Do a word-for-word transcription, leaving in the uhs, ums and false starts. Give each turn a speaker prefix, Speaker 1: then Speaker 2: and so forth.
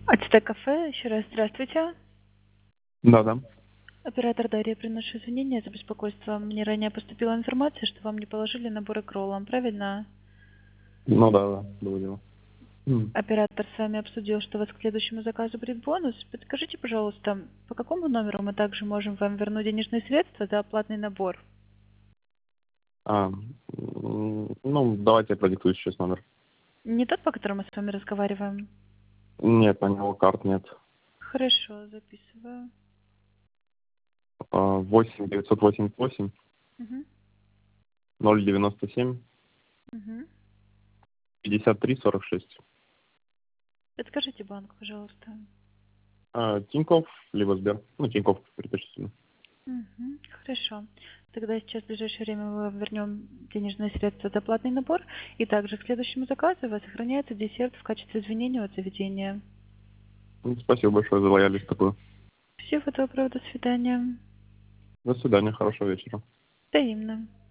Speaker 1: Ацтек кафе, еще раз здравствуйте.
Speaker 2: Да, да.
Speaker 1: Оператор Дарья, приношу извинения за беспокойство. Мне ранее поступила информация, что вам не положили наборы к роллам, правильно?
Speaker 2: Ну да, да, было дело. М.
Speaker 1: Оператор с вами обсудил, что у вас к следующему заказу будет бонус. Подскажите, пожалуйста, по какому номеру мы также можем вам вернуть денежные средства за оплатный набор?
Speaker 2: А, м, ну, давайте я продиктую сейчас номер.
Speaker 1: Не тот, по которому мы с вами разговариваем?
Speaker 2: Нет, на него карт нет.
Speaker 1: Хорошо, записываю.
Speaker 2: А, восемь девятьсот восемьдесят восемь
Speaker 1: Угу.
Speaker 2: ноль девяносто семь
Speaker 1: Угу.
Speaker 2: пятьдесят три сорок шесть.
Speaker 1: Подскажите банк, пожалуйста.
Speaker 2: А, Тинькофф, либо Сбер. Ну, Тинькофф предпочтительно.
Speaker 1: Мгм. Хорошо. Тогда сейчас в ближайшее время мы вам вернем денежные средства за платный набор. И также к следующему заказу у вас сохраняется десерт в качестве извинения от заведения.
Speaker 2: Ну, спасибо большое за лояльность такую.
Speaker 1: Всего доброго, до свидания.
Speaker 2: До свидания, хорошего вечера.
Speaker 1: Взаимно.